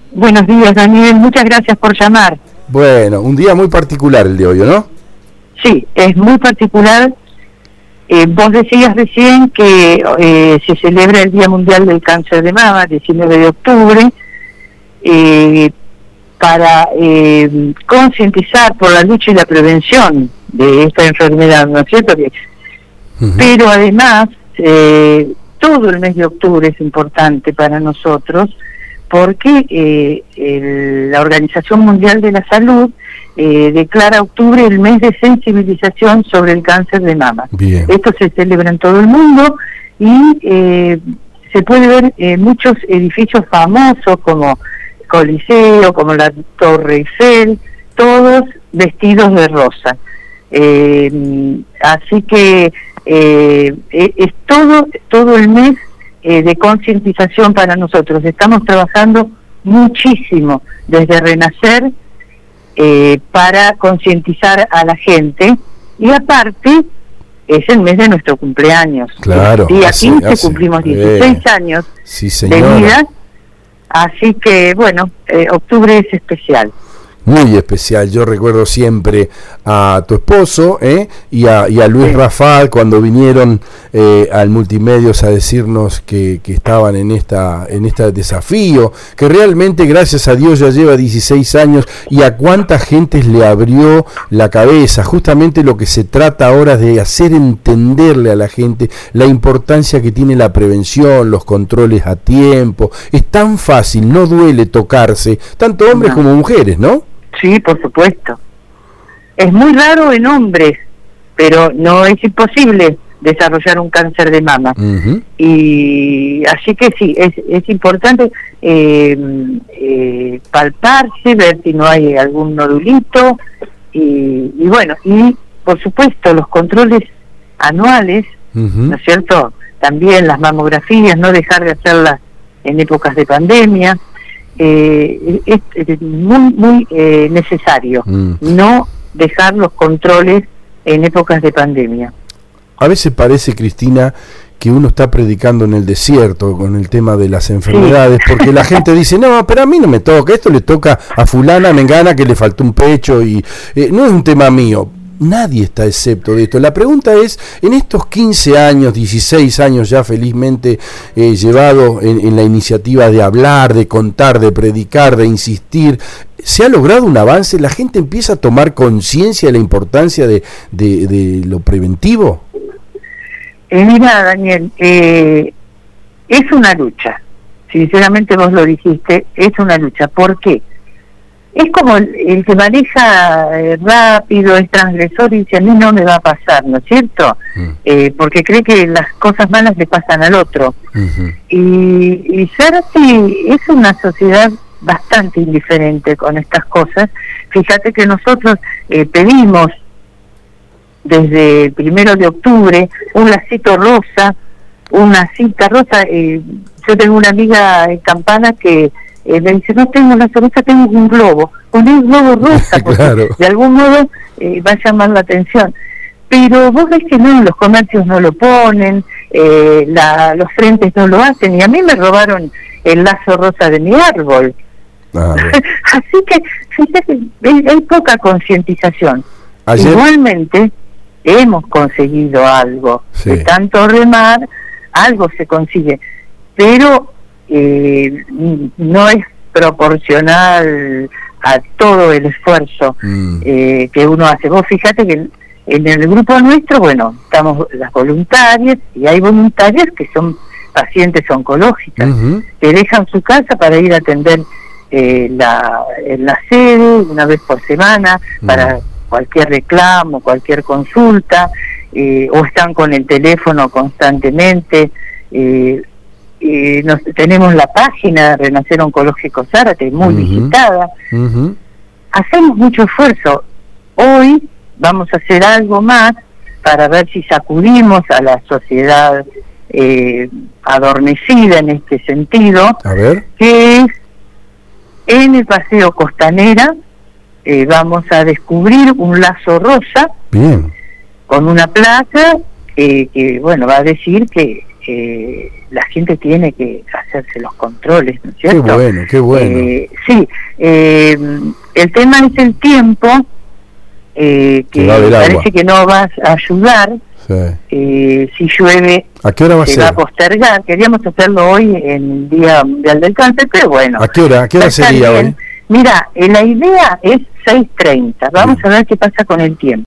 Buenos días, Daniel. Muchas gracias por llamar. Bueno, un día muy particular el de hoy, ¿no? Sí, es muy particular. Vos decías recién que se celebra el Día Mundial del Cáncer de Mama, 19 de octubre, para concientizar por la lucha y la prevención de esta enfermedad, ¿no es cierto? Pero además, todo el mes de octubre es importante para nosotros, porque la Organización Mundial de la Salud declara octubre el mes de sensibilización sobre el cáncer de mama. Bien. Esto se celebra en todo el mundo y se puede ver muchos edificios famosos como Coliseo, como la Torre Eiffel, todos vestidos de rosa. Así que es todo el mes de concientización para nosotros. Estamos trabajando muchísimo desde Renacer para concientizar a la gente, y aparte es el mes de nuestro cumpleaños. Claro. Y aquí cumplimos 16 años sí, de vida, así que bueno, octubre es especial. Muy especial. Yo recuerdo siempre a tu esposo y a Luis Rafal cuando vinieron al Multimedios a decirnos que estaban en este desafío, que realmente gracias a Dios ya lleva 16 años, y a cuánta gente le abrió la cabeza. Justamente lo que se trata ahora es de hacer entenderle a la gente la importancia que tiene la prevención, los controles a tiempo. Es tan fácil, no duele tocarse, tanto hombres como mujeres, ¿no? Sí, por supuesto. Es muy raro en hombres, pero no es imposible desarrollar un cáncer de mama. Y así que sí, es importante palparse, ver si no hay algún nodulito, y bueno, y por supuesto los controles anuales, ¿no es cierto? También las mamografías, no dejar de hacerlas en épocas de pandemia. Es muy necesario no dejar los controles en épocas de pandemia. A veces parece, Cristina, que uno está predicando en el desierto con el tema de las enfermedades, porque la gente dice, no, pero a mí no me toca, esto le toca a fulana, mengana, que le faltó un pecho, y no es un tema mío. Nadie está excepto de esto. La pregunta es, en estos 15 años, 16 años ya felizmente llevado en la iniciativa de hablar, de contar, de predicar, de insistir, ¿se ha logrado un avance? ¿La gente empieza a tomar conciencia de la importancia de lo preventivo? Mira, Daniel, es una lucha. Sinceramente vos lo dijiste, es una lucha. ¿Por qué? Es como el que maneja rápido, es transgresor y dice, a mí no me va a pasar, ¿no es cierto? Porque cree que las cosas malas le pasan al otro. Y ser así, es una sociedad bastante indiferente con estas cosas. Fíjate que nosotros pedimos desde el 1 de octubre un lacito rosa, una cinta rosa. Yo tengo una amiga en Campana que me dice, no tengo la rosa, tengo un globo. Poné un globo rosa, porque claro, de algún modo va a llamar la atención. Pero vos ves que no, los comercios no lo ponen, los frentes no lo hacen, y a mí me robaron el lazo rosa de mi árbol. Así que, fíjate, hay poca concientización. Igualmente, hemos conseguido algo. De tanto remar, algo se consigue. Pero no es proporcional a todo el esfuerzo que uno hace. Vos fíjate que en el grupo nuestro, bueno, estamos las voluntarias, y hay voluntarias que son pacientes oncológicas, que dejan su casa para ir a atender la sede una vez por semana, para cualquier reclamo, cualquier consulta, o están con el teléfono constantemente. Tenemos la página Renacer Oncológico Zárate, muy visitada. Hacemos mucho esfuerzo. Hoy vamos a hacer algo más para ver si sacudimos a la sociedad adormecida en este sentido, que es en el Paseo Costanera. Vamos a descubrir un lazo rosa con una placa que bueno, va a decir que la gente tiene que hacerse los controles, ¿no es cierto? Qué bueno, qué bueno. Sí, el tema es el tiempo, que parece agua, que no vas a ayudar. Sí. Si llueve, ¿a qué hora va se va a postergar. Queríamos hacerlo hoy en el Día Mundial del Cáncer, pero bueno. ¿A qué hora sería hoy? Mira, la idea es 6:30. Vamos a ver qué pasa con el tiempo.